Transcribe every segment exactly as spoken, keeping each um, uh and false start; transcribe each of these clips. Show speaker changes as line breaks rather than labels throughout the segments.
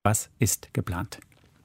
Was ist geplant?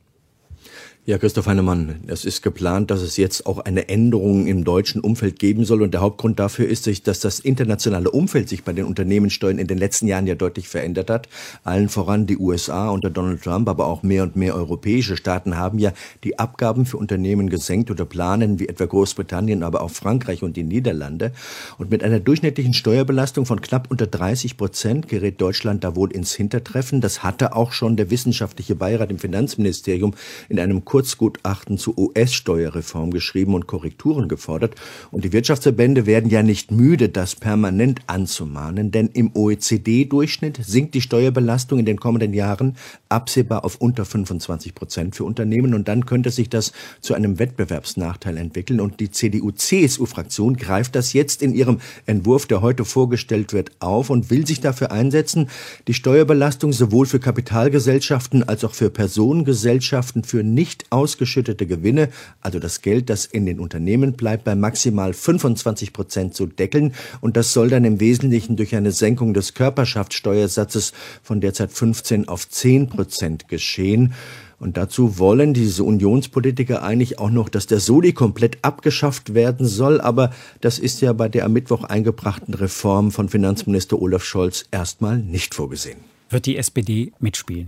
Ja, Christoph Heinemann, es ist geplant, dass es jetzt auch eine Änderung im deutschen Umfeld geben soll. Und der Hauptgrund dafür ist, dass das internationale Umfeld sich bei den Unternehmenssteuern in den letzten Jahren ja deutlich verändert hat. Allen voran die U S A unter Donald Trump, aber auch mehr und mehr europäische Staaten haben ja die Abgaben für Unternehmen gesenkt oder planen, wie etwa Großbritannien, aber auch Frankreich und die Niederlande. Und mit einer durchschnittlichen Steuerbelastung von knapp unter dreißig Prozent gerät Deutschland da wohl ins Hintertreffen. Das hatte auch schon der wissenschaftliche Beirat im Finanzministerium in einem Kurzgutachten zur U S-Steuerreform geschrieben und Korrekturen gefordert. Und die Wirtschaftsverbände werden ja nicht müde, das permanent anzumahnen, denn im O E C D-Durchschnitt sinkt die Steuerbelastung in den kommenden Jahren absehbar auf unter fünfundzwanzig Prozent für Unternehmen. Und dann könnte sich das zu einem Wettbewerbsnachteil entwickeln. Und die C D U-C S U-Fraktion greift das jetzt in ihrem Entwurf, der heute vorgestellt wird, auf und will sich dafür einsetzen, die Steuerbelastung sowohl für Kapitalgesellschaften als auch für Personengesellschaften für nicht ausgeschüttete Gewinne, also das Geld, das in den Unternehmen bleibt, bei maximal fünfundzwanzig Prozent zu deckeln. Und das soll dann im Wesentlichen durch eine Senkung des Körperschaftssteuersatzes von derzeit fünfzehn auf zehn Prozent geschehen. Und dazu wollen diese Unionspolitiker eigentlich auch noch, dass der Soli komplett abgeschafft werden soll. Aber das ist ja bei der am Mittwoch eingebrachten Reform von Finanzminister Olaf Scholz erstmal nicht vorgesehen.
Wird die S P D mitspielen?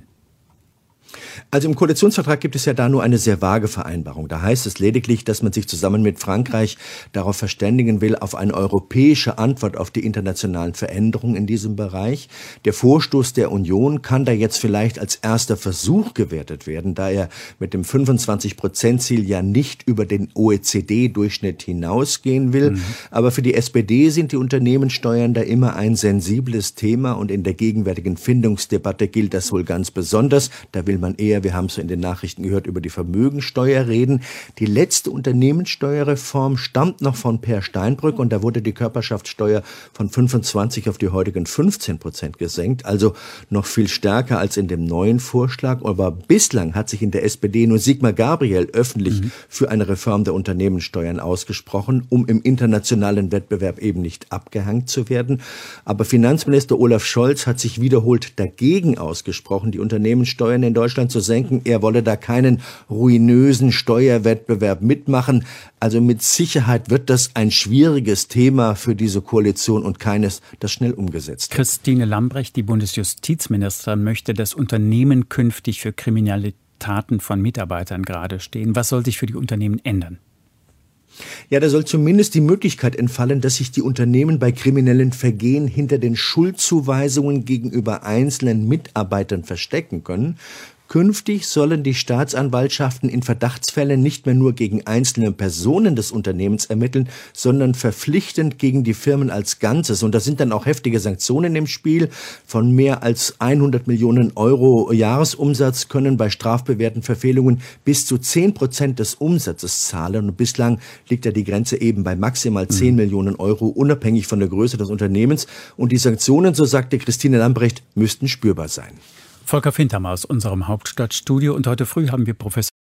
Also im Koalitionsvertrag gibt es ja da nur eine sehr vage Vereinbarung. Da heißt es lediglich, dass man sich zusammen mit Frankreich darauf verständigen will, auf eine europäische Antwort auf die internationalen Veränderungen in diesem Bereich. Der Vorstoß der Union kann da jetzt vielleicht als erster Versuch gewertet werden, da er mit dem fünfundzwanzig-Prozent-Ziel ja nicht über den O E C D-Durchschnitt hinausgehen will. Mhm. Aber für die S P D sind die Unternehmenssteuern da immer ein sensibles Thema und in der gegenwärtigen Findungsdebatte gilt das wohl ganz besonders. Da will man eher, wir haben es in den Nachrichten gehört, über die Vermögensteuer reden. Die letzte Unternehmenssteuerreform stammt noch von Per Steinbrück und da wurde die Körperschaftssteuer von fünfundzwanzig auf die heutigen fünfzehn Prozent gesenkt, also noch viel stärker als in dem neuen Vorschlag. Aber bislang hat sich in der S P D nur Sigmar Gabriel öffentlich mhm. für eine Reform der Unternehmenssteuern ausgesprochen, um im internationalen Wettbewerb eben nicht abgehängt zu werden. Aber Finanzminister Olaf Scholz hat sich wiederholt dagegen ausgesprochen, die Unternehmenssteuern in Deutschland zu senken. Er wolle da keinen ruinösen Steuerwettbewerb mitmachen. Also mit Sicherheit wird das ein schwieriges Thema für diese Koalition und keines, das schnell umgesetzt wird.
Christine Lambrecht, die Bundesjustizministerin, möchte, dass Unternehmen künftig für kriminelle Taten von Mitarbeitern gerade stehen. Was soll sich für die Unternehmen ändern?
Ja, da soll zumindest die Möglichkeit entfallen, dass sich die Unternehmen bei kriminellen Vergehen hinter den Schuldzuweisungen gegenüber einzelnen Mitarbeitern verstecken können. Künftig sollen die Staatsanwaltschaften in Verdachtsfällen nicht mehr nur gegen einzelne Personen des Unternehmens ermitteln, sondern verpflichtend gegen die Firmen als Ganzes. Und da sind dann auch heftige Sanktionen im Spiel. Von mehr als hundert Millionen Euro Jahresumsatz können bei strafbewährten Verfehlungen bis zu zehn Prozent des Umsatzes zahlen. Und bislang liegt ja die Grenze eben bei maximal zehn mhm. Millionen Euro, unabhängig von der Größe des Unternehmens. Und die Sanktionen, so sagte Christine Lambrecht, müssten spürbar sein.
Volker Fintermer aus unserem Hauptstadtstudio und heute früh haben wir Professor